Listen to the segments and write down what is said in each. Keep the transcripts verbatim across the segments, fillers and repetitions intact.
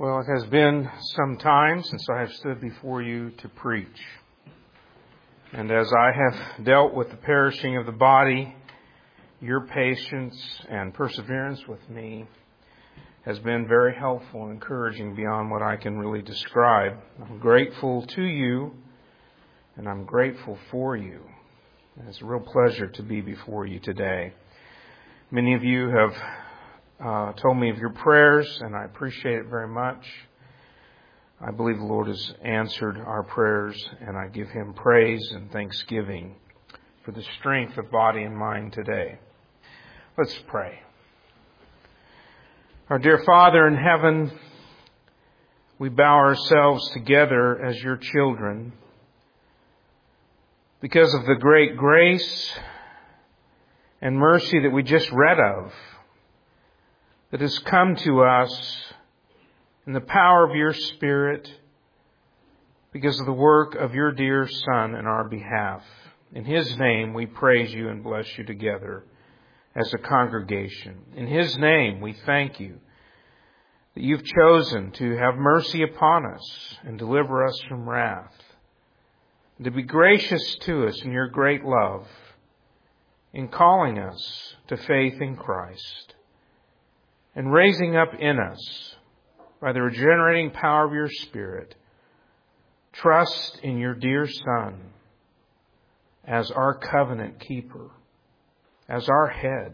Well, it has been some time since I have stood before you to preach. And as I have dealt with the perishing of the body, your patience and perseverance with me has been very helpful and encouraging beyond what I can really describe. I'm grateful to you, and I'm grateful for you. And it's a real pleasure to be before you today. Many of you have Uh, told me of your prayers, and I appreciate it very much. I believe the Lord has answered our prayers, and I give Him praise and thanksgiving for the strength of body and mind today. Let's pray. Our dear Father in heaven, we bow ourselves together as your children because of the great grace and mercy that we just read of, that has come to us in the power of your Spirit because of the work of your dear Son in our behalf. In His name we praise you and bless you together as a congregation. In His name we thank you that you've chosen to have mercy upon us and deliver us from wrath, and to be gracious to us in your great love in calling us to faith in Christ, and raising up in us, by the regenerating power of your Spirit, trust in your dear Son as our covenant keeper, as our head,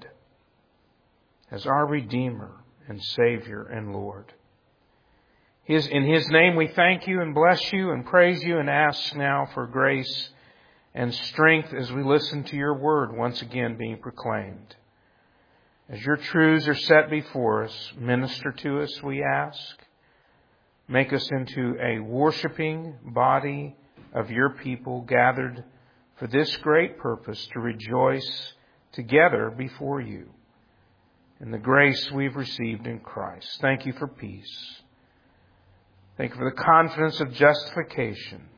as our Redeemer and Savior and Lord. His, in His name we thank you and bless you and praise you and ask now for grace and strength as we listen to your word once again being proclaimed. As your truths are set before us, minister to us, we ask. Make us into a worshiping body of your people gathered for this great purpose, to rejoice together before you in the grace we've received in Christ. Thank you for peace. Thank you for the confidence of justification.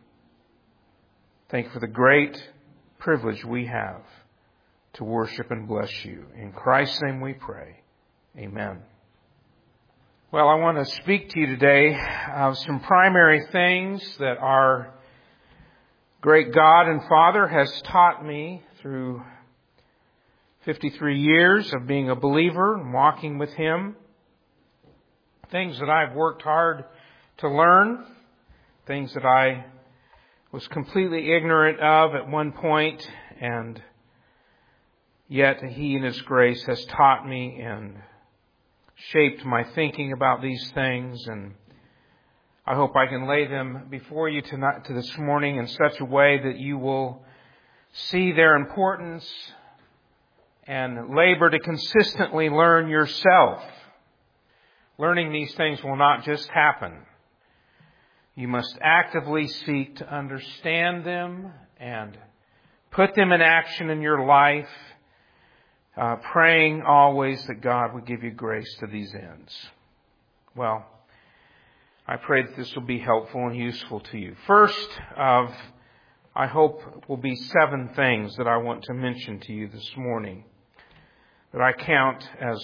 Thank you for the great privilege we have to worship and bless you. In Christ's name we pray. Amen. Well, I want to speak to you today of some primary things that our great God and Father has taught me through fifty-three years of being a believer and walking with Him. Things that I've worked hard to learn. Things that I was completely ignorant of at one point, and yet He in His grace has taught me and shaped my thinking about these things. And I hope I can lay them before you tonight, to this morning, in such a way that you will see their importance and labor to consistently learn yourself. Learning these things will not just happen. You must actively seek to understand them and put them in action in your life, Uh, praying always that God would give you grace to these ends. Well, I pray that this will be helpful and useful to you. First of, I hope, will be seven things that I want to mention to you this morning that I count as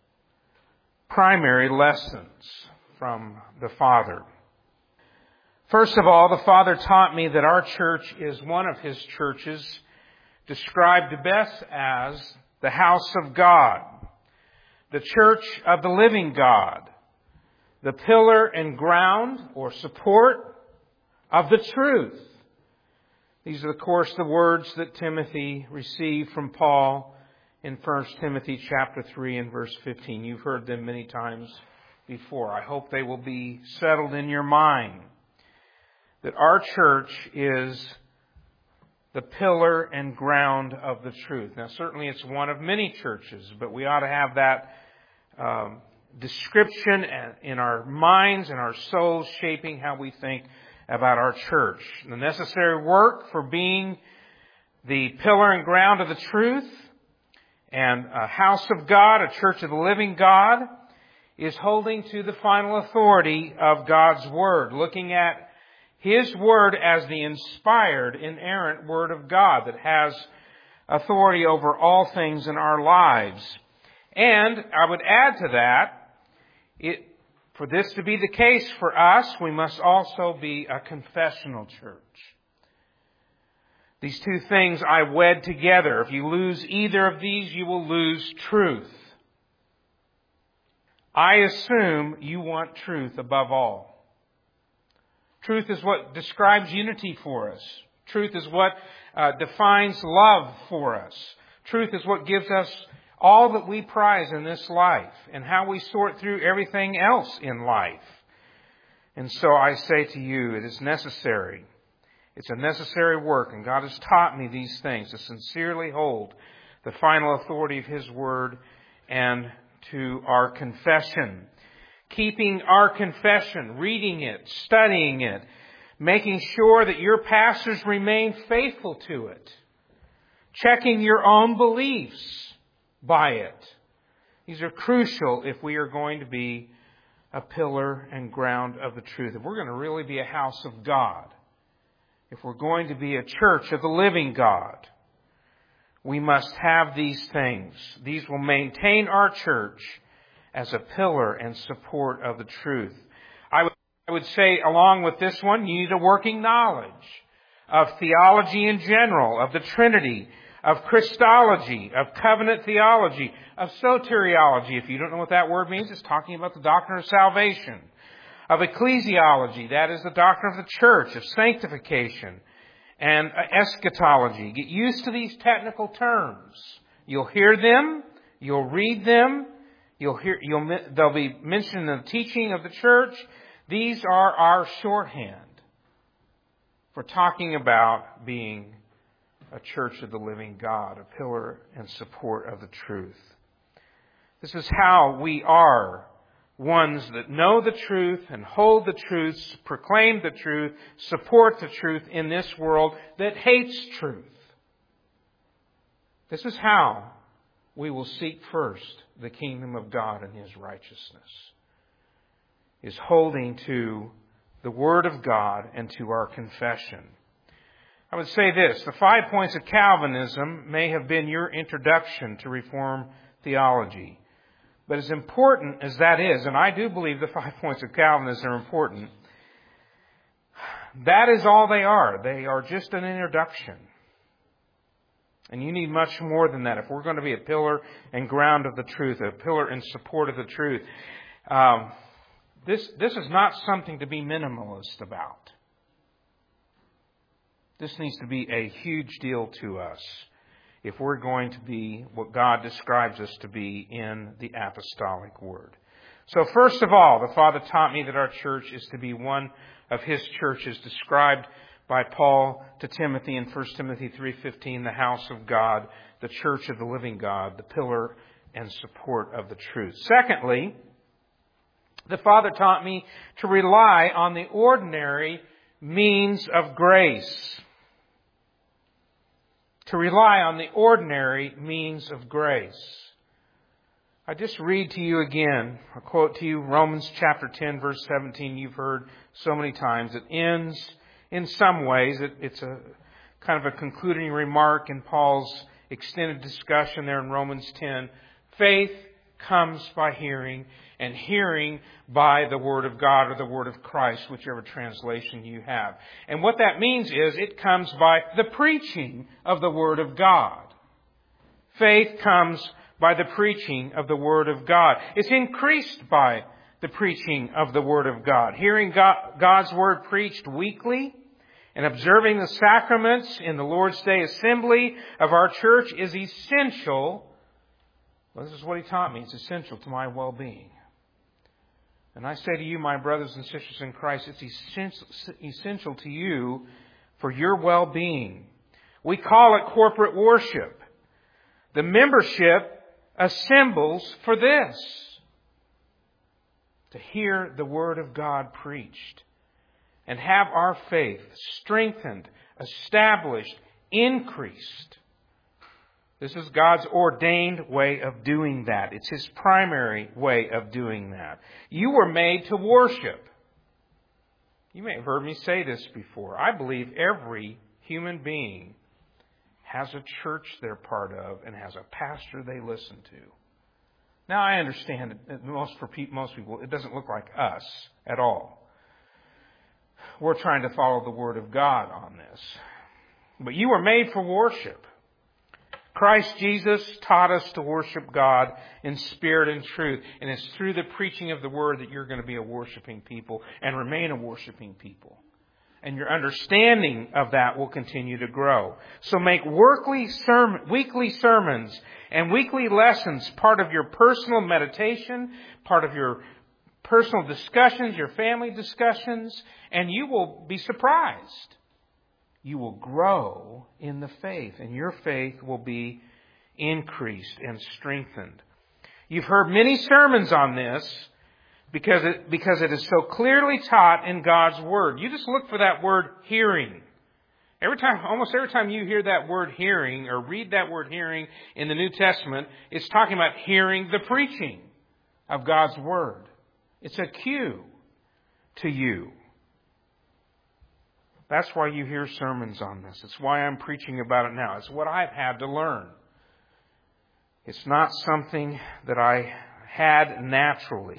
primary lessons from the Father. First of all, the Father taught me that our church is one of His churches described best as the house of God, the church of the living God, the pillar and ground or support of the truth. These are, of course, the words that Timothy received from Paul in First Timothy chapter three and verse fifteen. You've heard them many times before. I hope they will be settled in your mind. That our church is the pillar and ground of the truth. Now, certainly it's one of many churches, but we ought to have that um, description in our minds and our souls, shaping how we think about our church. The necessary work for being the pillar and ground of the truth and a house of God, a church of the living God, is holding to the final authority of God's Word, looking at His Word as the inspired, inerrant Word of God that has authority over all things in our lives. And I would add to that, it For this to be the case for us, we must also be a confessional church. These two things I wed together. If you lose either of these, you will lose truth. I assume you want truth above all. Truth is what describes unity for us. Truth is what uh, defines love for us. Truth is what gives us all that we prize in this life and how we sort through everything else in life. And so I say to you, it is necessary. It's a necessary work, and God has taught me these things to sincerely hold the final authority of His Word and to our confession. Keeping our confession, reading it, studying it, making sure that your pastors remain faithful to it. Checking your own beliefs by it. These are crucial if we are going to be a pillar and ground of the truth. If we're going to really be a house of God, if we're going to be a church of the living God, we must have these things. These will maintain our church as a pillar and support of the truth. I would, I would say along with this one, you need a working knowledge of theology in general, of the Trinity, of Christology, of covenant theology, of soteriology. If you don't know what that word means, it's talking about the doctrine of salvation. Of ecclesiology, that is the doctrine of the church, of sanctification, and eschatology. Get used to these technical terms. You'll hear them, you'll read them, you'll hear, you'll, they'll be mentioned in the teaching of the church. These are our shorthand for talking about being a church of the living God, a pillar and support of the truth. This is how we are ones that know the truth and hold the truth, proclaim the truth, support the truth in this world that hates truth. This is how we will seek first the kingdom of God and His righteousness, is holding to the Word of God and to our confession. I would say this, the five points of Calvinism may have been your introduction to Reformed theology. But as important as that is, and I do believe the five points of Calvinism are important, that is all they are. They are just an introduction. And you need much more than that if we're going to be a pillar and ground of the truth, a pillar and support of the truth. Um, this, this is not something to be minimalist about. This needs to be a huge deal to us if we're going to be what God describes us to be in the apostolic word. So first of all, the Father taught me that our church is to be one of His churches described by Paul to Timothy in First Timothy three fifteen, the house of God, the church of the living God, the pillar and support of the truth. Secondly, the Father taught me to rely on the ordinary means of grace. To rely on the ordinary means of grace. I just read to you again, I quote to you Romans chapter ten, verse seventeen, you've heard so many times. It ends in some ways, it, it's a kind of a concluding remark in Paul's extended discussion there in Romans ten. Faith comes by hearing, and hearing by the Word of God or the Word of Christ, whichever translation you have. And what that means is it comes by the preaching of the Word of God. Faith comes by the preaching of the Word of God. It's increased by the preaching of the Word of God. Hearing God, God's Word preached weekly and observing the sacraments in the Lord's Day assembly of our church is essential. Well, this is what He taught me. It's essential to my well-being. And I say to you, my brothers and sisters in Christ, it's essential to you for your well-being. We call it corporate worship. The membership assembles for this. To hear the Word of God preached. And have our faith strengthened, established, increased. This is God's ordained way of doing that. It's His primary way of doing that. You were made to worship. You may have heard me say this before. I believe every human being has a church they're part of and has a pastor they listen to. Now, I understand that most for pe- most people, it doesn't look like us at all. We're trying to follow the Word of God on this. But you were made for worship. Christ Jesus taught us to worship God in spirit and truth. And it's through the preaching of the Word that you're going to be a worshiping people and remain a worshiping people. And your understanding of that will continue to grow. So make weekly, sermon, weekly sermons and weekly lessons part of your personal meditation, part of your personal discussions, your family discussions, and you will be surprised. You will grow in the faith, and your faith will be increased and strengthened. You've heard many sermons on this, Because it, because it is so clearly taught in God's Word. You just look for that word hearing. Every time, almost every time you hear that word hearing or read that word hearing in the New Testament, it's talking about hearing the preaching of God's Word. It's a cue to you. That's why you hear sermons on this. It's why I'm preaching about it now. It's what I've had to learn. It's not something that I had naturally.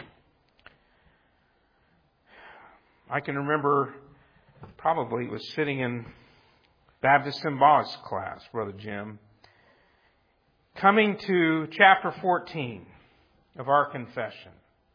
I can remember, probably it was sitting in Baptist Symbolics class, Brother Jim, coming to chapter fourteen of our confession,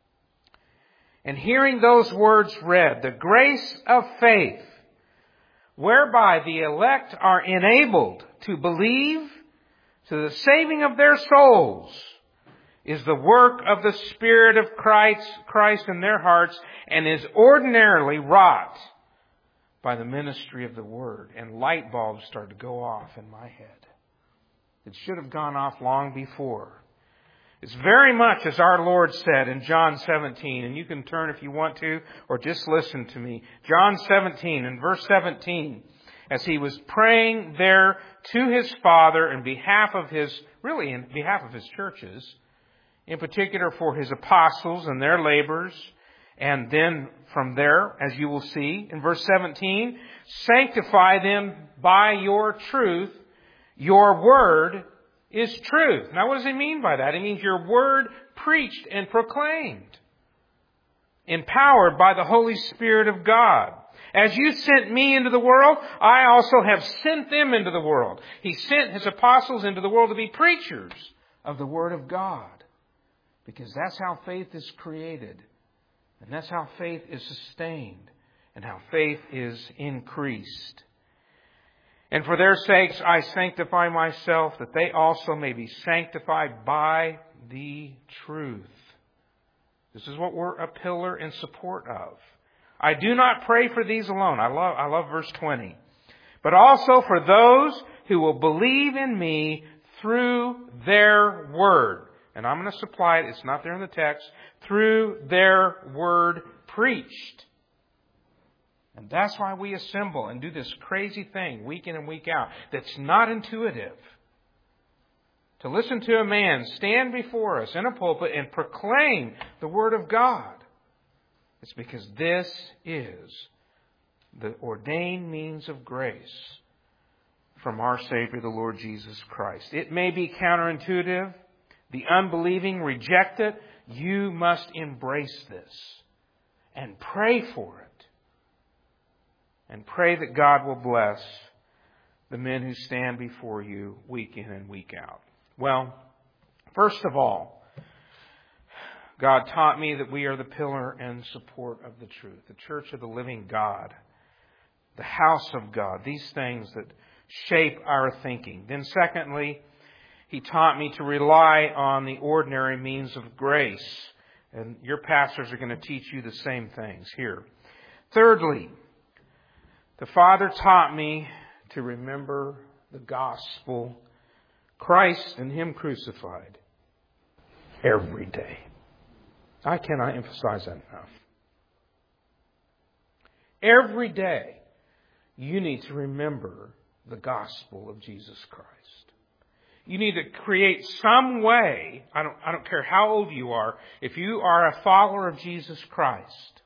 and hearing those words read, the grace of faith, whereby the elect are enabled to believe to the saving of their souls, is the work of the Spirit of Christ, Christ in their hearts, and is ordinarily wrought by the ministry of the Word. And light bulbs started to go off in my head. It should have gone off long before. It's very much as our Lord said in John seventeen, and you can turn if you want to, or just listen to me. John seventeen, in verse seventeen, as He was praying there to His Father in behalf of His, really in behalf of His churches, in particular for His apostles and their labors. And then from there, as you will see in verse seventeen, sanctify them by your truth. Your word is truth. Now what does He mean by that? It means your word preached and proclaimed, empowered by the Holy Spirit of God. As you sent me into the world, I also have sent them into the world. He sent His apostles into the world to be preachers of the Word of God. Because that's how faith is created. And that's how faith is sustained. And how faith is increased. And for their sakes I sanctify myself, that they also may be sanctified by the truth. This is what we're a pillar and support of. I do not pray for these alone. I love, I love verse twenty. But also for those who will believe in me through their word. And I'm going to supply it. It's not there in the text. Through their word preached. And that's why we assemble and do this crazy thing week in and week out that's not intuitive. To listen to a man stand before us in a pulpit and proclaim the Word of God. It's because this is the ordained means of grace from our Savior, the Lord Jesus Christ. It may be counterintuitive. The unbelieving reject it. You must embrace this and pray for it. And pray that God will bless the men who stand before you week in and week out. Well, first of all, God taught me that we are the pillar and support of the truth, the church of the living God, the house of God, these things that shape our thinking. Then secondly, He taught me to rely on the ordinary means of grace. And your pastors are going to teach you the same things here. Thirdly, the Father taught me to remember the gospel, Christ and Him crucified, every day. I cannot emphasize that enough. Every day, you need to remember the gospel of Jesus Christ. You need to create some way, I don't, I don't care how old you are, if you are a follower of Jesus Christ,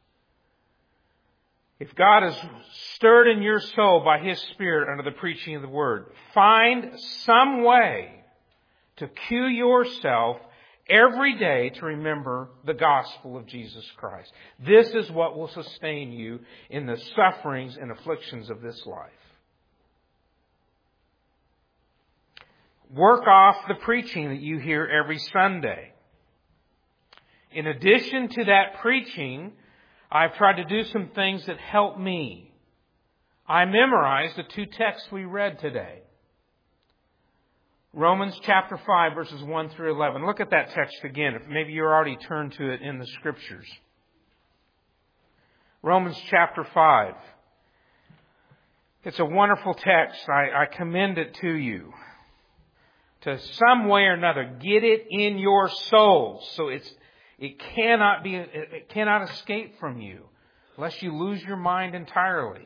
if God has stirred in your soul by His Spirit under the preaching of the Word, find some way to cue yourself every day to remember the gospel of Jesus Christ. This is what will sustain you in the sufferings and afflictions of this life. Work off the preaching that you hear every Sunday. In addition to that preaching, I've tried to do some things that help me. I memorized the two texts we read today. Romans chapter five, verses one through eleven. Look at that text again. If maybe you're already turned to it in the Scriptures. Romans chapter five. It's a wonderful text. I, I commend it to you. To some way or another, get it in your soul. So it's it cannot be it cannot escape from you, lest you lose your mind entirely.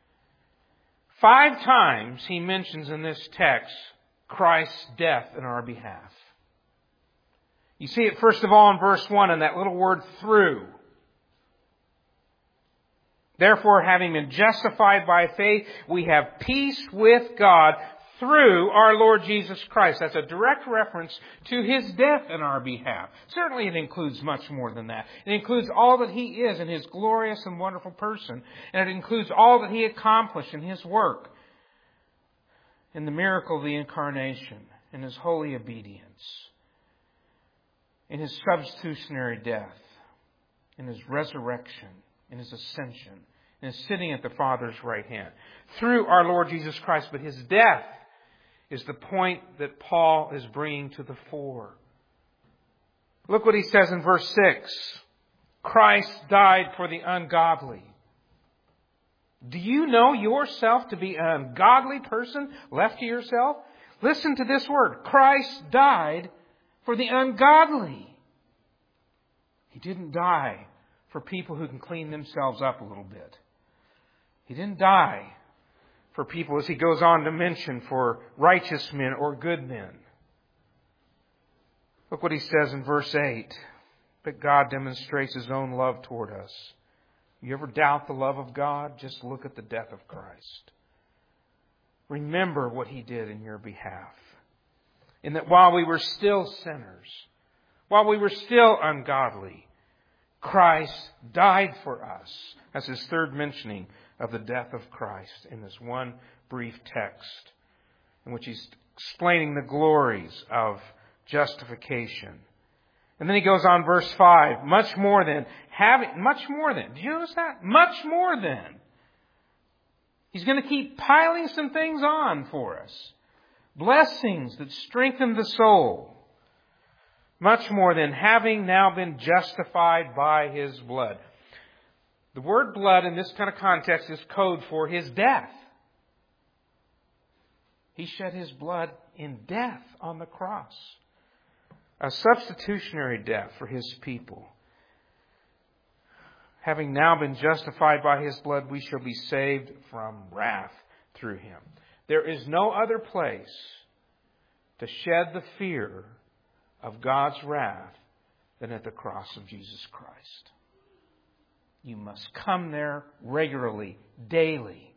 Five times he mentions in this text Christ's death in our behalf. You see it first of all in verse one in that little word through. Therefore, having been justified by faith, we have peace with God through our Lord Jesus Christ. That's a direct reference to His death in our behalf. Certainly it includes much more than that. It includes all that He is in His glorious and wonderful person. And it includes all that He accomplished in His work, in the miracle of the incarnation, in His holy obedience, in His substitutionary death, in His resurrection, in His ascension, in His sitting at the Father's right hand. Through our Lord Jesus Christ. But His death is the point that Paul is bringing to the fore. Look what he says in verse six. Christ died for the ungodly. Do you know yourself to be an ungodly person left to yourself? Listen to this word. Christ died for the ungodly. He didn't die for people who can clean themselves up a little bit. He didn't die for people, as he goes on to mention, for righteous men or good men. Look what he says in verse eight. But God demonstrates His own love toward us. You ever doubt the love of God? Just look at the death of Christ. Remember what He did in your behalf. In that while we were still sinners, while we were still ungodly, Christ died for us. That's his third mentioning of the death of Christ in this one brief text, in which he's explaining the glories of justification. And then he goes on, verse five, much more than, having, much more than, do you notice that? Much more than. He's going to keep piling some things on for us. Blessings that strengthen the soul. Much more than having now been justified by His blood. The word blood in this kind of context is code for His death. He shed His blood in death on the cross. A substitutionary death for His people. Having now been justified by His blood, we shall be saved from wrath through Him. There is no other place to shed the fear of God's wrath than at the cross of Jesus Christ. You must come there regularly, daily.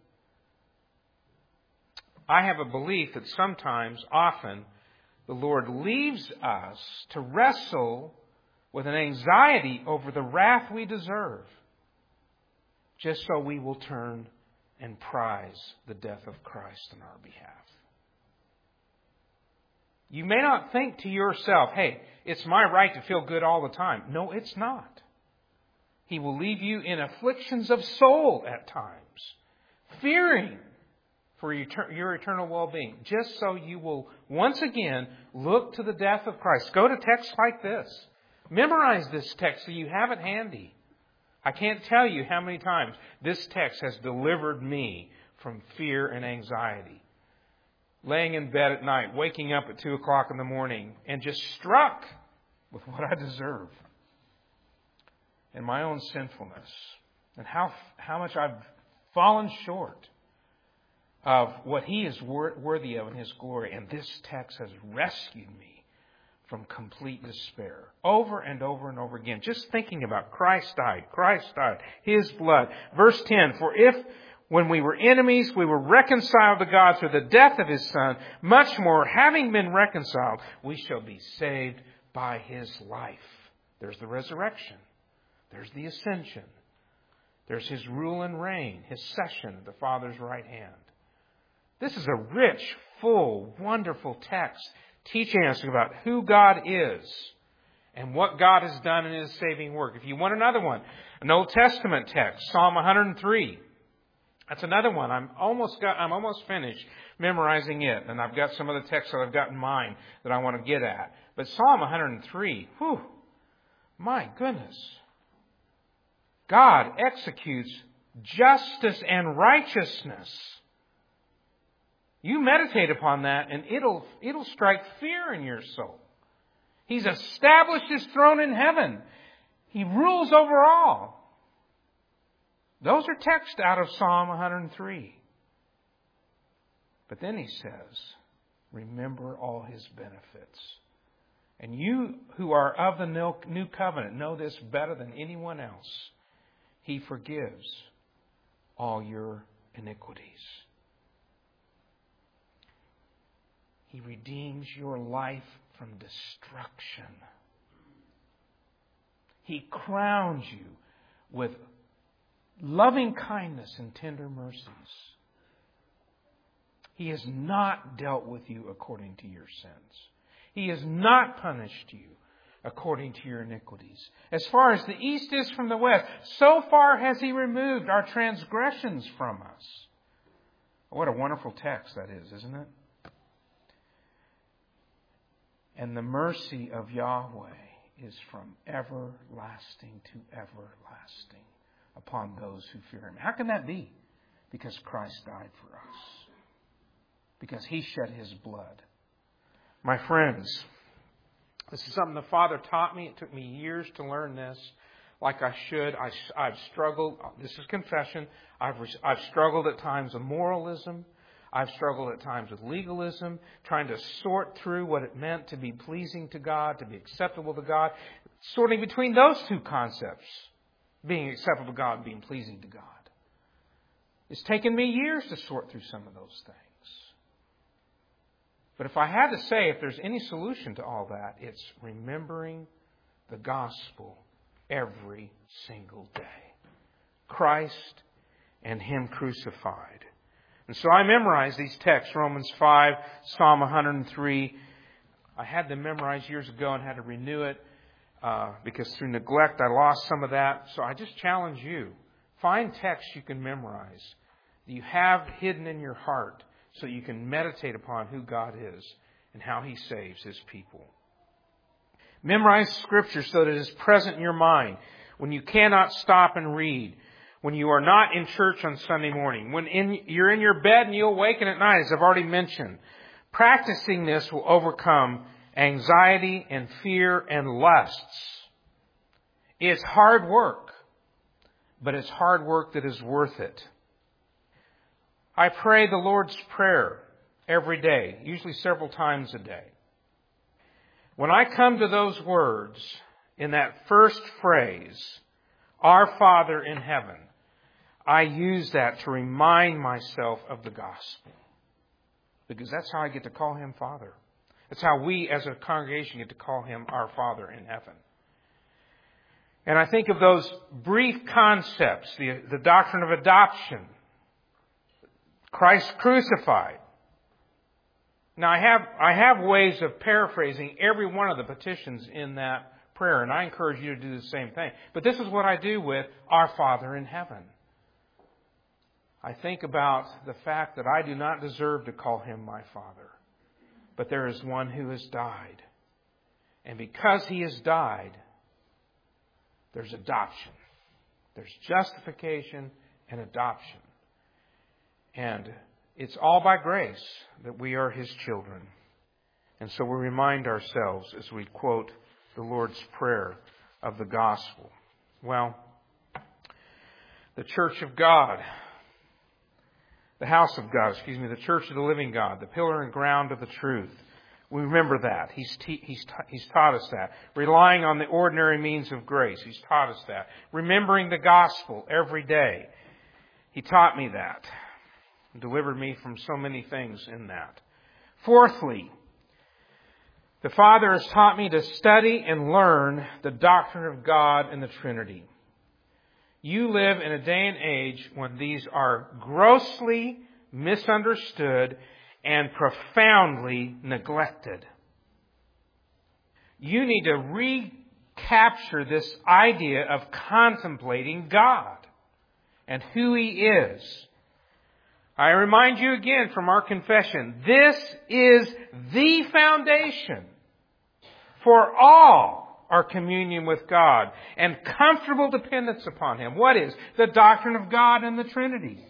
I have a belief that sometimes, often, the Lord leaves us to wrestle with an anxiety over the wrath we deserve, just so we will turn and prize the death of Christ on our behalf. You may not think to yourself, hey, it's my right to feel good all the time. No, it's not. He will leave you in afflictions of soul at times, fearing for your eternal well-being, just so you will once again look to the death of Christ. Go to texts like this. Memorize this text so you have it handy. I can't tell you how many times this text has delivered me from fear and anxiety. Laying in bed at night, waking up at two o'clock in the morning, and just struck with what I deserve. And my own sinfulness. And how how much I've fallen short of what He is worthy of in His glory. And this text has rescued me from complete despair. Over and over and over again. Just thinking about Christ died. Christ died. His blood. Verse ten. For if when we were enemies, we were reconciled to God through the death of His Son, much more, having been reconciled, we shall be saved by His life. There's the resurrection. There's the ascension. There's His rule and reign, His session at the Father's right hand. This is a rich, full, wonderful text teaching us about who God is and what God has done in His saving work. If you want another one, an Old Testament text, Psalm one hundred three. That's another one. I'm almost got, I'm almost finished memorizing it, and I've got some other texts that I've got in mind that I want to get at. But Psalm one hundred three, whew, my goodness. God executes justice and righteousness. You meditate upon that, and it'll it'll strike fear in your soul. He's established His throne in heaven. He rules over all. Those are texts out of Psalm one hundred three. But then he says, remember all His benefits. And you who are of the new covenant know this better than anyone else. He forgives all your iniquities. He redeems your life from destruction. He crowns you with loving kindness and tender mercies. He has not dealt with you according to your sins. He has not punished you according to your iniquities. As far as the east is from the west, so far has He removed our transgressions from us. What a wonderful text that is, isn't it? And the mercy of Yahweh is from everlasting to everlasting upon those who fear Him. How can that be? Because Christ died for us. Because He shed His blood. My friends, this is something the Father taught me. It took me years to learn this like I should. I, I've struggled. This is confession. I've, I've struggled at times with moralism. I've struggled at times with legalism, trying to sort through what it meant to be pleasing to God, to be acceptable to God, sorting between those two concepts, being acceptable to God and being pleasing to God. It's taken me years to sort through some of those things. But if I had to say, if there's any solution to all that, it's remembering the gospel every single day. Christ and Him crucified. And so I memorized these texts, Romans five, Psalm one hundred three. I had them memorized years ago and had to renew it uh, because through neglect I lost some of that. So I just challenge you. Find texts you can memorize that you have hidden in your heart so you can meditate upon who God is and how He saves His people. Memorize Scripture so that it is present in your mind when you cannot stop and read. When you are not in church on Sunday morning, when in, you're in your bed and you awaken at night, as I've already mentioned, practicing this will overcome anxiety and fear and lusts. It's hard work, but it's hard work that is worth it. I pray the Lord's Prayer every day, usually several times a day. When I come to those words in that first phrase, Our Father in heaven, I use that to remind myself of the gospel. Because that's how I get to call Him Father. That's how we as a congregation get to call Him our Father in heaven. And I think of those brief concepts, the, the doctrine of adoption, Christ crucified. Now I have, I have ways of paraphrasing every one of the petitions in that prayer, and I encourage you to do the same thing. But this is what I do with Our Father in heaven. I think about the fact that I do not deserve to call Him my Father. But there is one who has died. And because He has died, there's adoption. There's justification and adoption. And it's all by grace that we are His children. And so we remind ourselves as we quote the Lord's Prayer of the gospel. Well, the church of God, the house of God, excuse me, the church of the living God, the pillar and ground of the truth. We remember that. He's, te- he's, ta- he's taught us that. Relying on the ordinary means of grace. He's taught us that. Remembering the gospel every day. He taught me that. Delivered me from so many things in that. Fourthly, The Father has taught me to study and learn the doctrine of God and the Trinity. You live in a day and age when these are grossly misunderstood and profoundly neglected. You need to recapture this idea of contemplating God and who He is. I remind you again from our confession, this is the foundation for all our communion with God and comfortable dependence upon Him. What is? The doctrine of God and the Trinity.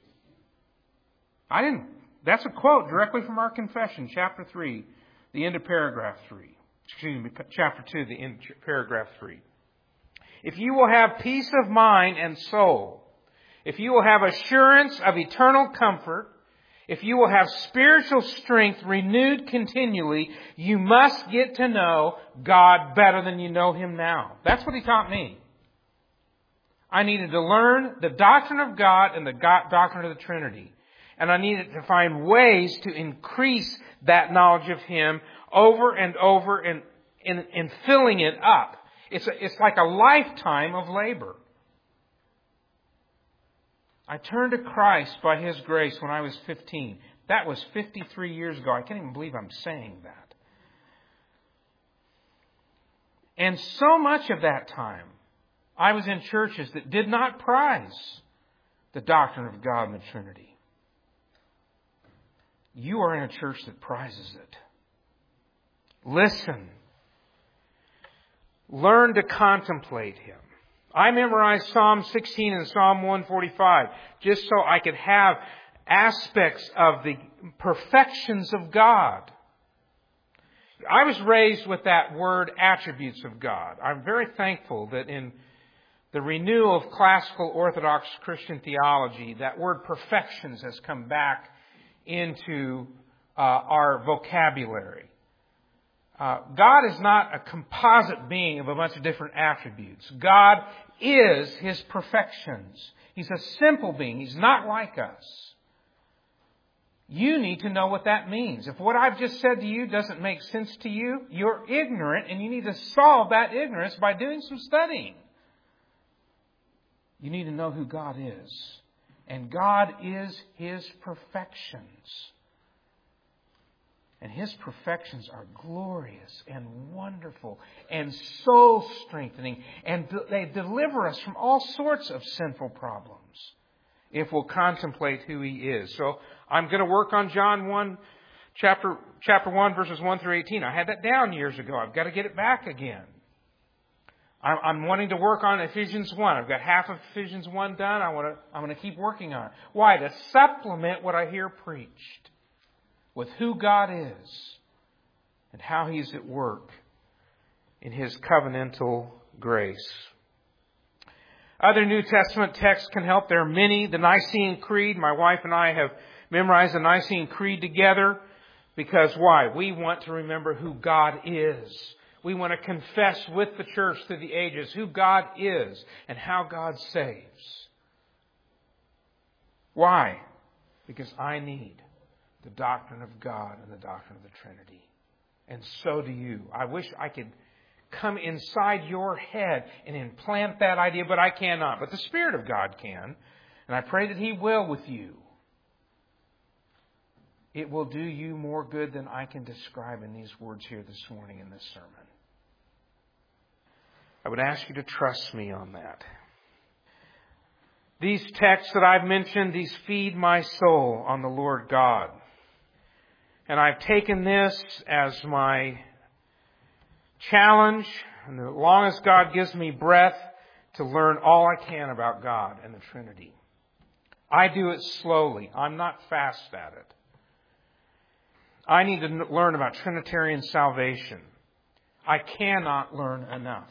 I didn't, that's a quote directly from our confession, chapter three, the end of paragraph three. Excuse me, chapter two, the end of paragraph three. If you will have peace of mind and soul, if you will have assurance of eternal comfort, if you will have spiritual strength renewed continually, you must get to know God better than you know Him now. That's what He taught me. I needed to learn the doctrine of God and the doctrine of the Trinity. And I needed to find ways to increase that knowledge of Him over and over and, and, and filling it up. It's, a, it's like a lifetime of labor. I turned to Christ by His grace when I was fifteen. That was fifty-three years ago. I can't even believe I'm saying that. And so much of that time, I was in churches that did not prize the doctrine of God and the Trinity. You are in a church that prizes it. Listen. Learn to contemplate Him. I memorized Psalm sixteen and Psalm one forty-five just so I could have aspects of the perfections of God. I was raised with that word, attributes of God. I'm very thankful that in the renewal of classical Orthodox Christian theology, that word perfections has come back into uh, our vocabulary. Uh, God is not a composite being of a bunch of different attributes. God is His perfections. He's a simple being. He's not like us. You need to know what that means. If what I've just said to you doesn't make sense to you, you're ignorant and you need to solve that ignorance by doing some studying. You need to know who God is. And God is His perfections. And His perfections are glorious and wonderful and soul strengthening. And they deliver us from all sorts of sinful problems if we'll contemplate who He is. So I'm going to work on John one, chapter, chapter one, verses one through eighteen. I had that down years ago. I've got to get it back again. I'm, I'm wanting to work on Ephesians one. I've got half of Ephesians one done. I want to, I'm going to keep working on it. Why? To supplement what I hear preached with who God is and how He's at work in His covenantal grace. Other New Testament texts can help. There are many. The Nicene Creed. My wife and I have memorized the Nicene Creed together because why? We want to remember who God is. We want to confess with the church through the ages who God is and how God saves. Why? Because I need the doctrine of God and the doctrine of the Trinity. And so do you. I wish I could come inside your head and implant that idea, but I cannot. But the Spirit of God can. And I pray that He will with you. It will do you more good than I can describe in these words here this morning in this sermon. I would ask you to trust me on that. These texts that I've mentioned, these feed my soul on the Lord God. And I've taken this as my challenge, and as long as God gives me breath, to learn all I can about God and the Trinity. I do it slowly. I'm not fast at it. I need to learn about Trinitarian salvation. I cannot learn enough.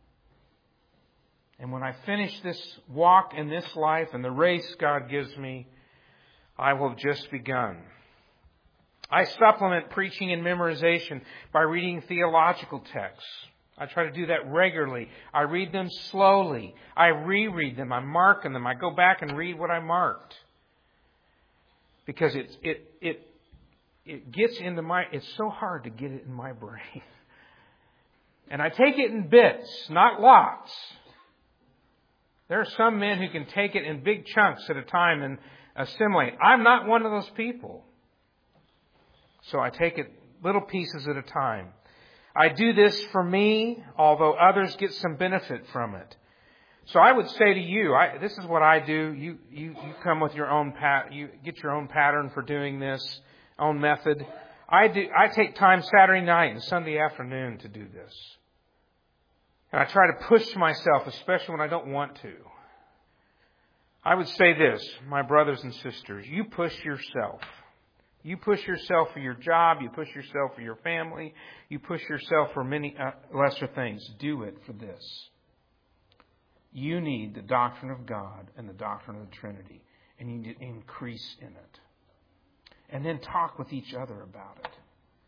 And when I finish this walk in this life and the race God gives me, I will have just begun. I supplement preaching and memorization by reading theological texts. I try to do that regularly. I read them slowly. I reread them. I mark them. I go back and read what I marked. Because it, it, it, it gets into my, it's so hard to get it in my brain. And I take it in bits, not lots. There are some men who can take it in big chunks at a time and assimilate. I'm not one of those people. So I take it little pieces at a time. I do this for me, although others get some benefit from it. So I would say to you, I, this is what I do. You, you, you come with your own pat, you get your own pattern for doing this, own method. I do. I take time Saturday night and Sunday afternoon to do this. And I try to push myself, especially when I don't want to. I would say this, my brothers and sisters, you push yourself. You push yourself for your job. You push yourself for your family. You push yourself for many uh, lesser things. Do it for this. You need the doctrine of God and the doctrine of the Trinity. And you need to increase in it. And then talk with each other about it.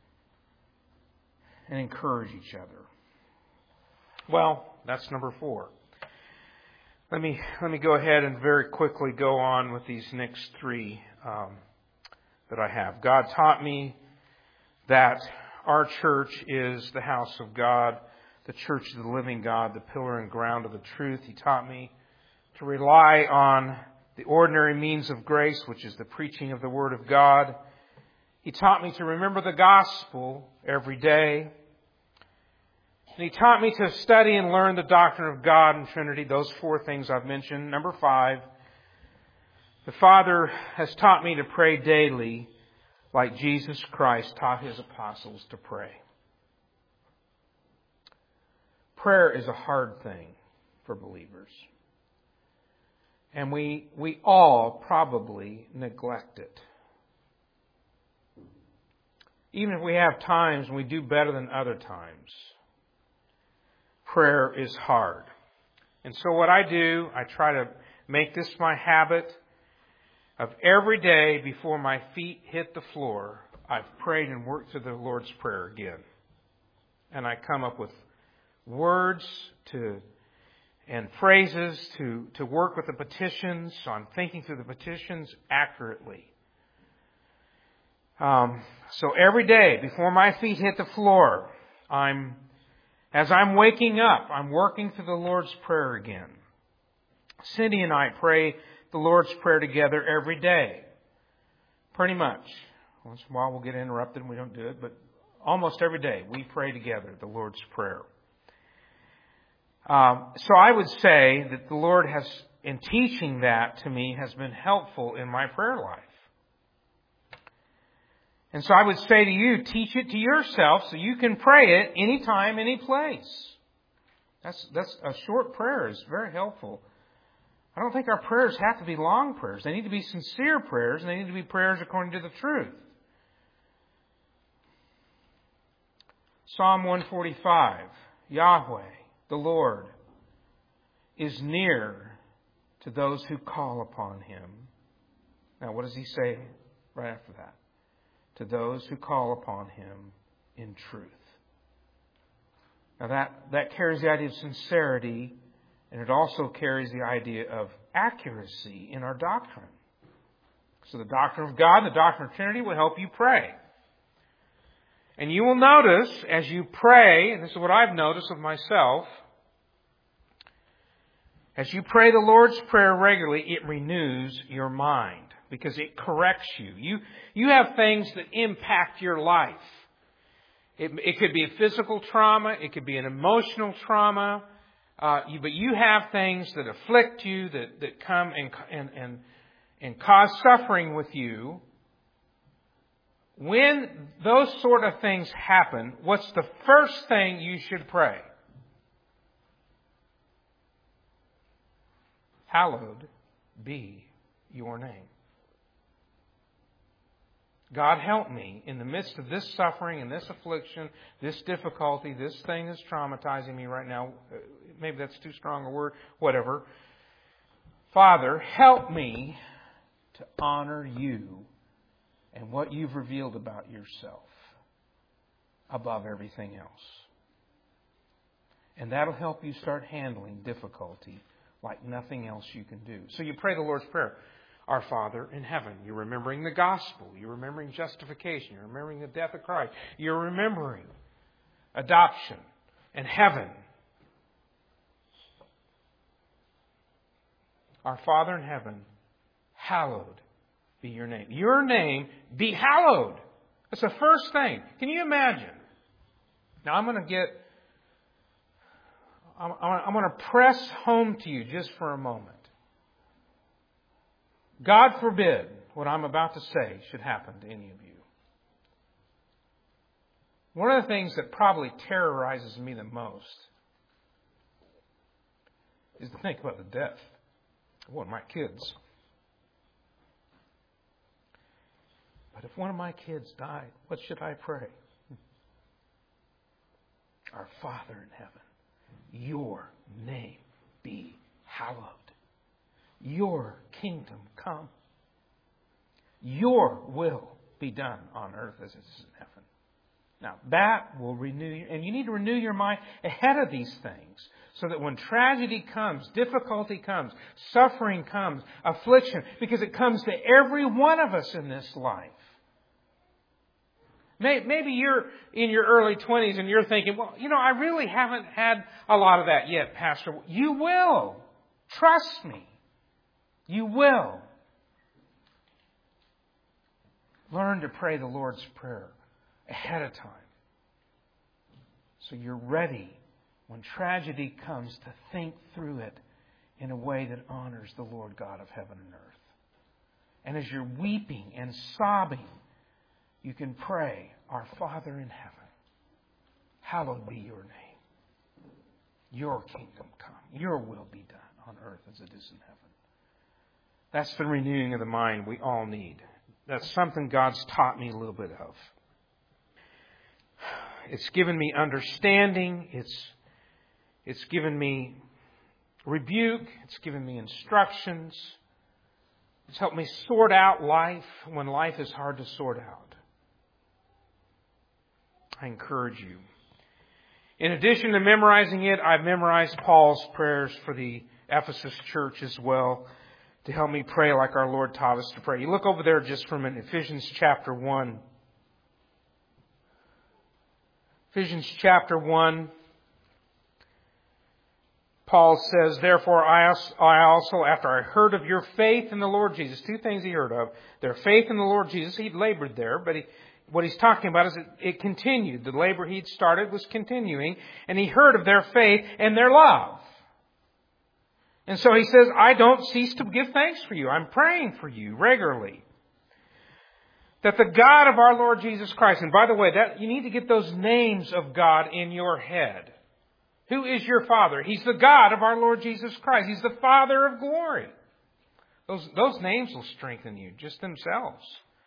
And encourage each other. Well, that's number four. Let me let me go ahead and very quickly go on with these next three um, that I have. God taught me that our church is the house of God, the church of the living God, the pillar and ground of the truth. He taught me to rely on the ordinary means of grace, which is the preaching of the Word of God. He taught me to remember the gospel every day. And He taught me to study and learn the doctrine of God and Trinity, those four things I've mentioned. Number five, the Father has taught me to pray daily like Jesus Christ taught His apostles to pray. Prayer is a hard thing for believers. And we, we all probably neglect it. Even if we have times when we do better than other times, prayer is hard. And so what I do, I try to make this my habit of every day before my feet hit the floor, I've prayed and worked through the Lord's Prayer again. And I come up with words to and phrases to, to work with the petitions. So I'm thinking through the petitions accurately. Um, so every day before my feet hit the floor, I'm As I'm waking up, I'm working through the Lord's Prayer again. Cindy and I pray the Lord's Prayer together every day. Pretty much. Once in a while we'll get interrupted and we don't do it, but almost every day we pray together the Lord's Prayer. Um, so I would say that the Lord has, in teaching that to me, has been helpful in my prayer life. And so I would say to you, teach it to yourself so you can pray it anytime, any place. That's, that's a short prayer is very helpful. I don't think our prayers have to be long prayers. They need to be sincere prayers, and they need to be prayers according to the truth. Psalm one forty-five, Yahweh, the Lord, is near to those who call upon Him. Now, what does He say right after that? To those who call upon Him in truth. Now that, that carries the idea of sincerity, and it also carries the idea of accuracy in our doctrine. So the doctrine of God and the doctrine of Trinity will help you pray. And you will notice as you pray, and this is what I've noticed with myself, as you pray the Lord's Prayer regularly, it renews your mind. Because it corrects you. You you have things that impact your life. It, it could be a physical trauma. It could be an emotional trauma. Uh, you, but you have things that afflict you, that, that come and, and, and, and cause suffering with you. When those sort of things happen, what's the first thing you should pray? Hallowed be your name. God, help me in the midst of this suffering and this affliction, this difficulty, this thing that's traumatizing me right now. Maybe that's too strong a word, whatever. Father, help me to honor You and what You've revealed about Yourself above everything else. And that'll help you start handling difficulty like nothing else you can do. So you pray the Lord's Prayer. Our Father in heaven. You're remembering the gospel. You're remembering justification. You're remembering the death of Christ. You're remembering adoption and heaven. Our Father in heaven, hallowed be your name. Your name be hallowed. That's the first thing. Can you imagine? Now I'm going to get, I'm, I'm going to press home to you just for a moment. God forbid what I'm about to say should happen to any of you. One of the things that probably terrorizes me the most is to think about the death of one of my kids. But if one of my kids died, what should I pray? Our Father in heaven, your name be hallowed. Your kingdom come. Your will be done on earth as it is in heaven. Now, that will renew you. And you need to renew your mind ahead of these things so that when tragedy comes, difficulty comes, suffering comes, affliction, because it comes to every one of us in this life. Maybe you're in your early twenties and you're thinking, well, you know, I really haven't had a lot of that yet, Pastor. You will. Trust me. You will. Learn to pray the Lord's Prayer ahead of time. So you're ready when tragedy comes to think through it in a way that honors the Lord God of heaven and earth. And as you're weeping and sobbing, you can pray, Our Father in heaven, hallowed be your name. Your kingdom come. Your will be done on earth as it is in heaven. That's the renewing of the mind we all need. That's something God's taught me a little bit of. It's given me understanding. It's, it's given me rebuke. It's given me instructions. It's helped me sort out life when life is hard to sort out. I encourage you. In addition to memorizing it, I've memorized Paul's prayers for the Ephesus church as well to help me pray like our Lord taught us to pray. You look over there just for a minute, Ephesians chapter one. Ephesians chapter one. Paul says, therefore I also, after I heard of your faith in the Lord Jesus, two things he heard of, their faith in the Lord Jesus, he'd labored there, but he, what he's talking about is it, it continued. The labor he'd started was continuing, and he heard of their faith and their love. And so he says, I don't cease to give thanks for you. I'm praying for you regularly. That the God of our Lord Jesus Christ, and by the way, that you need to get those names of God in your head. Who is your Father? He's the God of our Lord Jesus Christ. He's the Father of glory. Those, those names will strengthen you just themselves.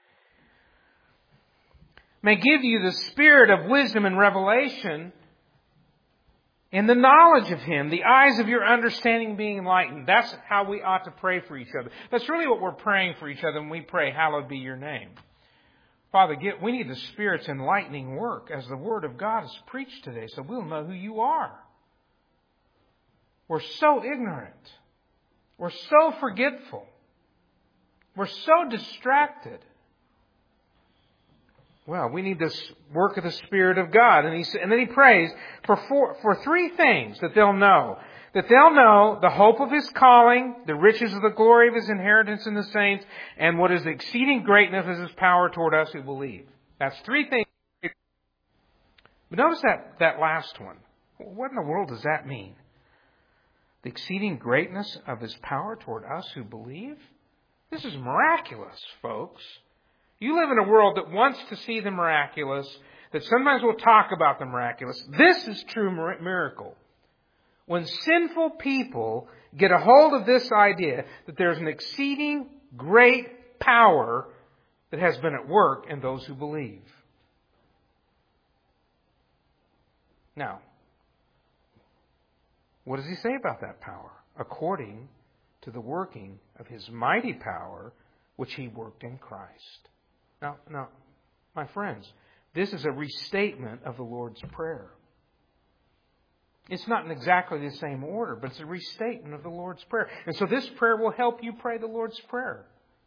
May give you the spirit of wisdom and revelation in the knowledge of Him, the eyes of your understanding being enlightened. That's how we ought to pray for each other. That's really what we're praying for each other when we pray, hallowed be your name. Father, get, we need the Spirit's enlightening work as the Word of God is preached today so we'll know who you are. We're so ignorant. We're so forgetful. We're so distracted. Well, we need this work of the Spirit of God. And, he, and then he prays for, four, for three things that they'll know. That they'll know the hope of His calling, the riches of the glory of His inheritance in the saints, and what is the exceeding greatness of His power toward us who believe. That's three things. But notice that, that last one. What in the world does that mean? The exceeding greatness of His power toward us who believe? This is miraculous, folks. You live in a world that wants to see the miraculous, that sometimes will talk about the miraculous. This is true miracle. When sinful people get a hold of this idea that there's an exceeding great power that has been at work in those who believe. Now, what does he say about that power? According to the working of His mighty power, which He worked in Christ. Now, now, my friends, this is a restatement of the Lord's Prayer. It's not in exactly the same order, but it's a restatement of the Lord's Prayer. And so this prayer will help you pray the Lord's Prayer.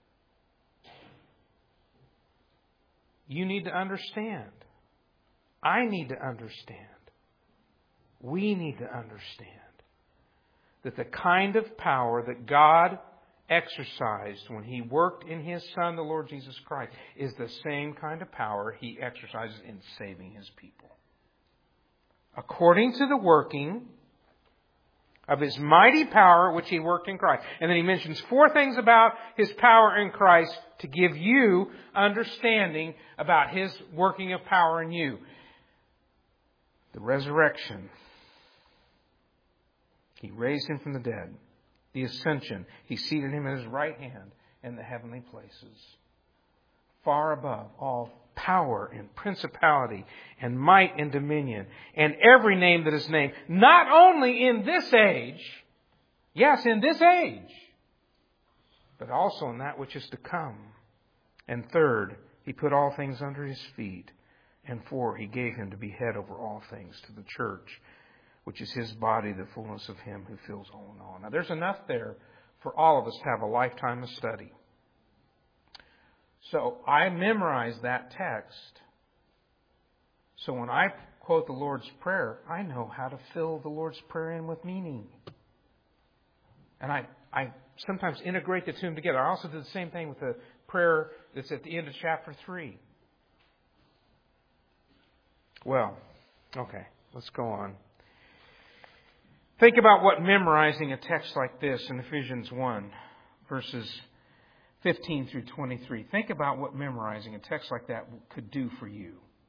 You need to understand. I need to understand. We need to understand that the kind of power that God exercised when He worked in His Son, the Lord Jesus Christ, is the same kind of power He exercises in saving His people. According to the working of His mighty power which He worked in Christ. And then He mentions four things about His power in Christ to give you understanding about His working of power in you. The resurrection. He raised Him from the dead. The ascension. He seated Him at His right hand in the heavenly places, far above all power and principality and might and dominion and every name that is named, not only in this age, yes, in this age, but also in that which is to come. And third, He put all things under His feet. And four, He gave Him to be head over all things to the church, which is His body, the fullness of Him who fills all in all. Now, there's enough there for all of us to have a lifetime of study. So I memorized that text. So when I quote the Lord's Prayer, I know how to fill the Lord's Prayer in with meaning. And I, I sometimes integrate the two together. I also do the same thing with the prayer that's at the end of chapter three. Well, okay, let's go on. Think about what memorizing a text like this in Ephesians one, verses fifteen through twenty-three. Think about what memorizing a text like that could do for you.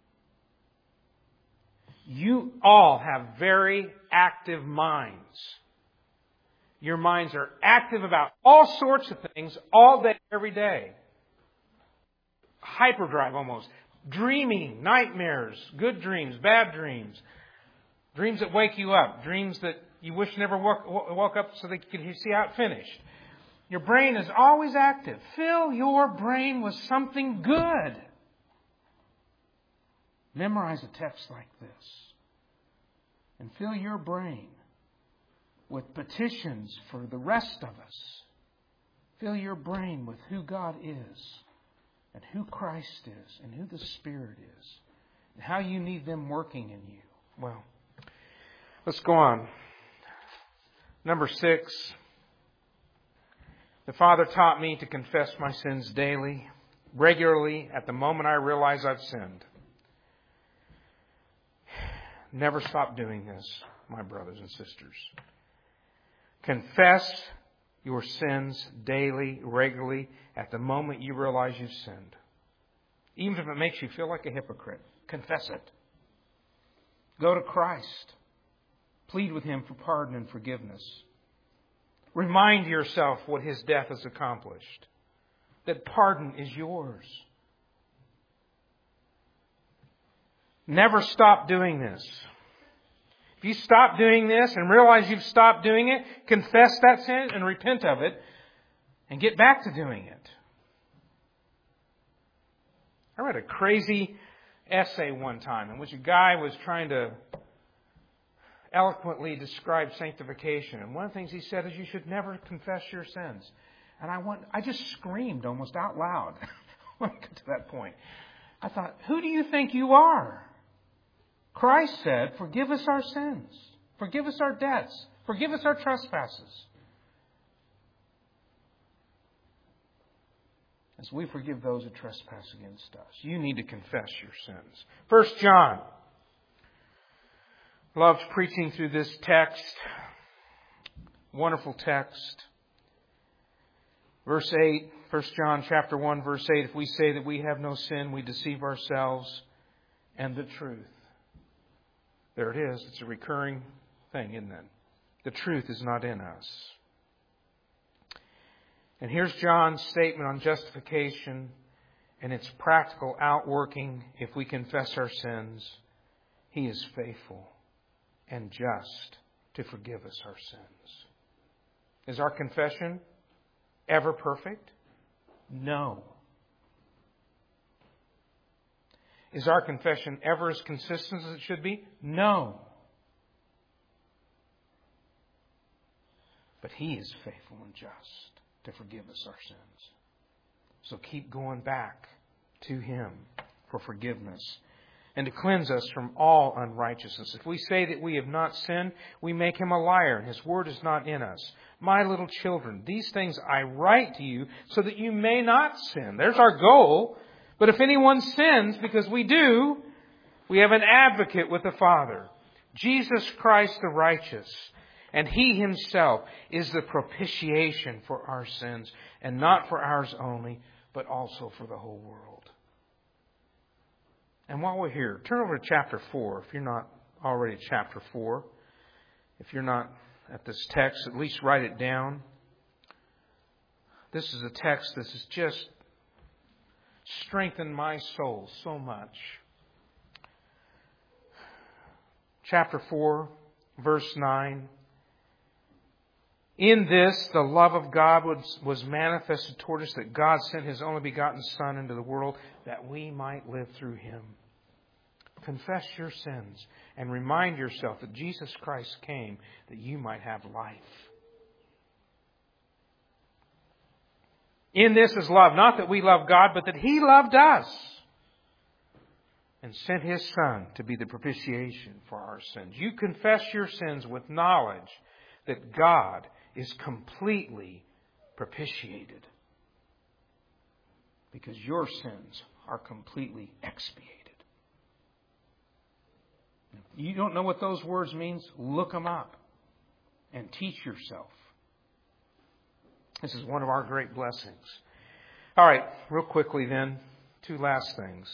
You all have very active minds. Your minds are active about all sorts of things all day, every day. Hyperdrive almost. Dreaming, nightmares, good dreams, bad dreams. Dreams that wake you up. Dreams that you wish never woke, woke up so that you could see how it finished. Your brain is always active. Fill your brain with something good. Memorize a text like this. And fill your brain with petitions for the rest of us. Fill your brain with who God is, and who Christ is, and who the Spirit is, and how you need them working in you. Well, let's go on. Number six. The Father taught me to confess my sins daily, regularly, at the moment I realize I've sinned. Never stop doing this, my brothers and sisters. Confess your sins daily, regularly, at the moment you realize you've sinned. Even if it makes you feel like a hypocrite, confess it. Go to Christ. Plead with Him for pardon and forgiveness. Remind yourself what His death has accomplished. That pardon is yours. Never stop doing this. If you stop doing this and realize you've stopped doing it, confess that sin and repent of it and get back to doing it. I read a crazy essay one time in which a guy was trying to eloquently describe sanctification. And one of the things he said is you should never confess your sins. And I went, I just screamed almost out loud when I got to that point. I thought, who do you think you are? Christ said, forgive us our sins. Forgive us our debts. Forgive us our trespasses. As we forgive those who trespass against us. You need to confess your sins. First John. Loved preaching through this text. Wonderful text. Verse eight, First John chapter one, verse eight. If we say that we have no sin, we deceive ourselves and the truth. There it is. It's a recurring thing, isn't it? The truth is not in us. And here's John's statement on justification and its practical outworking. If we confess our sins, He is faithful and just to forgive us our sins. Is our confession ever perfect? No. Is our confession ever as consistent as it should be? No. But He is faithful and just to forgive us our sins. So keep going back to Him. for forgiveness and to cleanse us from all unrighteousness. If we say that we have not sinned, we make Him a liar, and His word is not in us. My little children, these things I write to you so that you may not sin. There's our goal. But if anyone sins, because we do, we have an advocate with the Father, Jesus Christ the righteous. And He Himself is the propitiation for our sins, and not for ours only, but also for the whole world. And while we're here, turn over to chapter four. If you're not already at chapter four, if you're not at this text, at least write it down. This is a text that has just strengthened my soul so much. Chapter four, verse nine. In this, the love of God was, was manifested toward us, that God sent His only begotten Son into the world that we might live through Him. Confess your sins and remind yourself that Jesus Christ came that you might have life. In this is love, not that we love God, but that He loved us and sent His Son to be the propitiation for our sins. You confess your sins with knowledge that God is completely propitiated because your sins are completely expiated. If you don't know what those words mean, look them up and teach yourself. This is one of our great blessings. All right, real quickly then, two last things.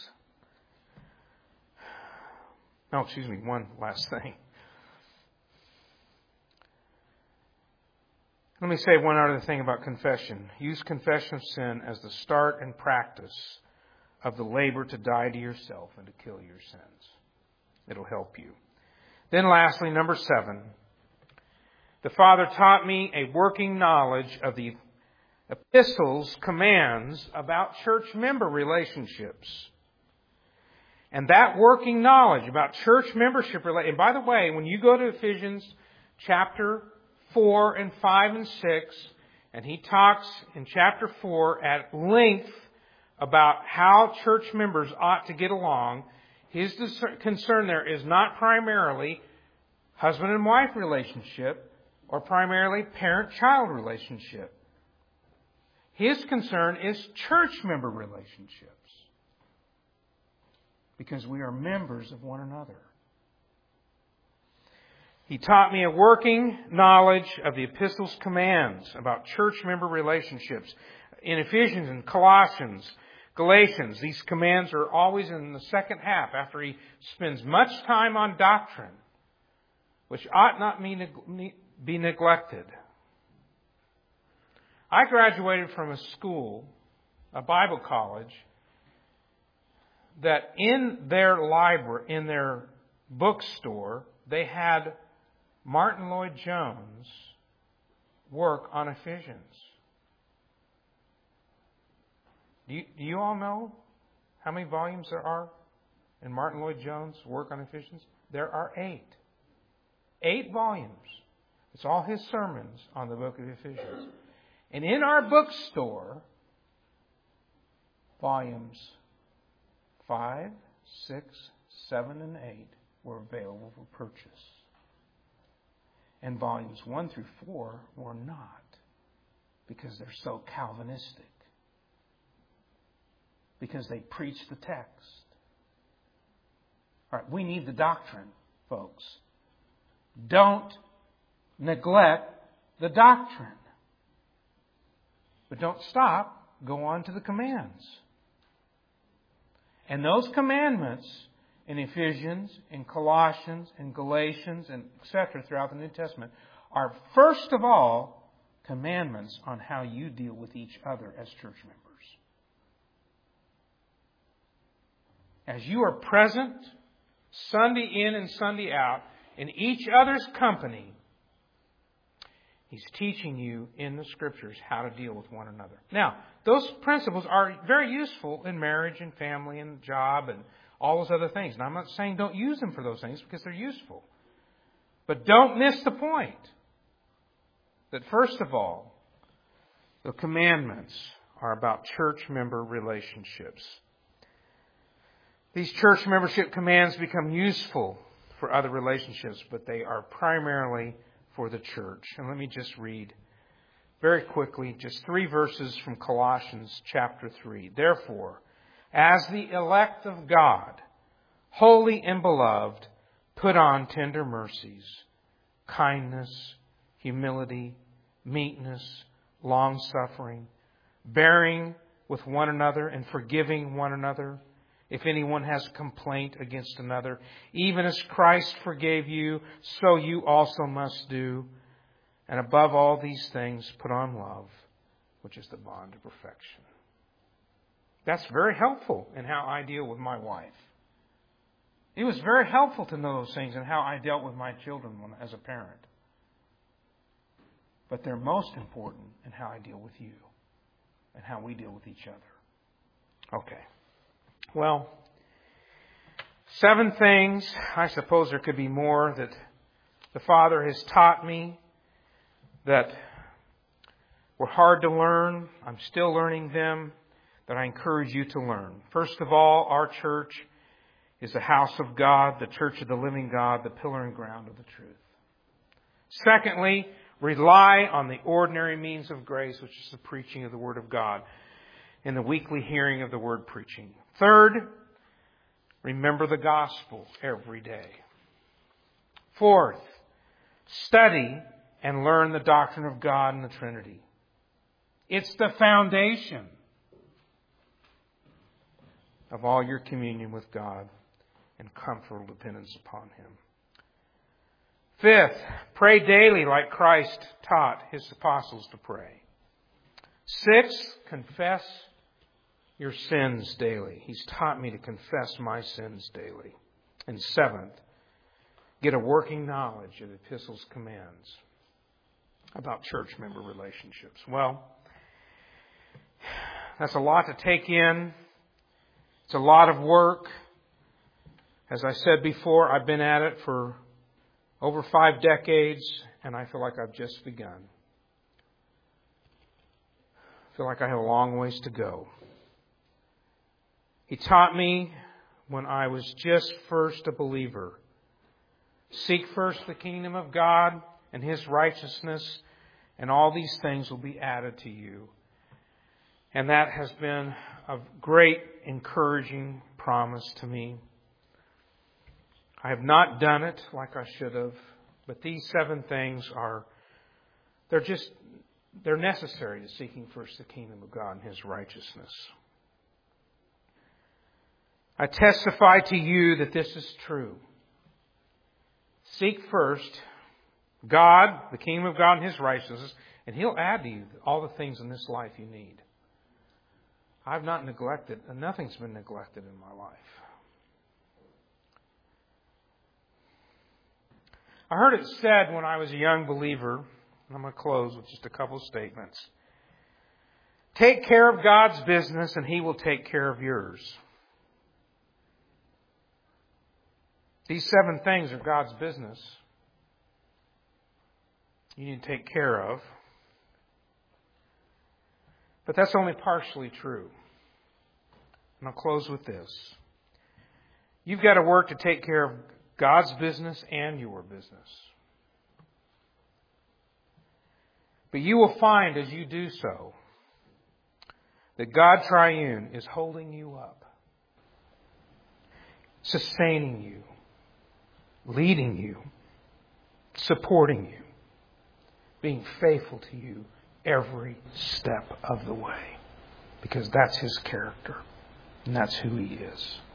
No, excuse me, one last thing. Let me say one other thing about confession. Use confession of sin as the start and practice of the labor to die to yourself and to kill your sins. It'll help you. Then lastly, number seven. The Father taught me a working knowledge of the epistles' commands about church member relationships. And that working knowledge about church membership, and by the way, when you go to Ephesians chapter four and five and six, and he talks in chapter four at length about how church members ought to get along, his concern there is not primarily husband and wife relationship or primarily parent-child relationship. His concern is church member relationships because we are members of one another. He taught me a working knowledge of the epistle's commands about church member relationships. In Ephesians and Colossians, Galatians, these commands are always in the second half after he spends much time on doctrine, which ought not be neglected. I graduated from a school, a Bible college, that in their library, in their bookstore, they had Martin Lloyd-Jones' work on Ephesians. Do you, do you all know how many volumes there are in Martin Lloyd-Jones' work on Ephesians? There are eight. Eight volumes. It's all his sermons on the book of Ephesians. And in our bookstore, volumes five, six, seven, and eight were available for purchase. And volumes one through four were not, because they're so Calvinistic. Because they preach the text. All right, we need the doctrine, folks. Don't neglect the doctrine. But don't stop. Go on to the commands. And those commandments in Ephesians, in Colossians, in Galatians, and et cetera throughout the New Testament are first of all commandments on how you deal with each other as church members. As you are present, Sunday in and Sunday out, in each other's company, he's teaching you in the Scriptures how to deal with one another. Now, those principles are very useful in marriage and family and job and all those other things. And I'm not saying don't use them for those things because they're useful. But don't miss the point that first of all, the commandments are about church member relationships. These church membership commands become useful for other relationships, but they are primarily for the church. And let me just read very quickly just three verses from Colossians chapter three. Therefore, as the elect of God, holy and beloved, put on tender mercies, kindness, humility, meekness, long-suffering, bearing with one another and forgiving one another if anyone has a complaint against another. Even as Christ forgave you, so you also must do. And above all these things, put on love, which is the bond of perfection. That's very helpful in how I deal with my wife. It was very helpful to know those things and how I dealt with my children when, as a parent. But they're most important in how I deal with you and how we deal with each other. Okay. Well, seven things. I suppose there could be more that the Father has taught me that were hard to learn. I'm still learning them, that I encourage you to learn. First of all, our church is the house of God, the church of the living God, the pillar and ground of the truth. Secondly, rely on the ordinary means of grace, which is the preaching of the Word of God and the weekly hearing of the Word preaching. Third, remember the gospel every day. Fourth, study and learn the doctrine of God and the Trinity. It's the foundation of all your communion with God and comfortable dependence upon Him. Fifth, pray daily like Christ taught His apostles to pray. Sixth, confess your sins daily. He's taught me to confess my sins daily. And seventh, get a working knowledge of the epistle's commands about church member relationships. Well, that's a lot to take in. It's a lot of work. As I said before, I've been at it for over five decades, and I feel like I've just begun. I feel like I have a long ways to go. He taught me when I was just first a believer. Seek first the kingdom of God and His righteousness, and all these things will be added to you. And that has been a great encouraging promise to me. I have not done it like I should have, but these seven things are, they're just, they're necessary to seeking first the kingdom of God and His righteousness. I testify to you that this is true. Seek first God, the kingdom of God and His righteousness, and He'll add to you all the things in this life you need. I've not neglected, and nothing's been neglected in my life. I heard it said when I was a young believer, and I'm going to close with just a couple of statements. Take care of God's business and He will take care of yours. These seven things are God's business. You need to take care of. But that's only partially true. And I'll close with this. You've got to work to take care of God's business and your business. But you will find as you do so that God Triune is holding you up, sustaining you, leading you, supporting you, being faithful to you every step of the way. Because that's His character. And that's who He is.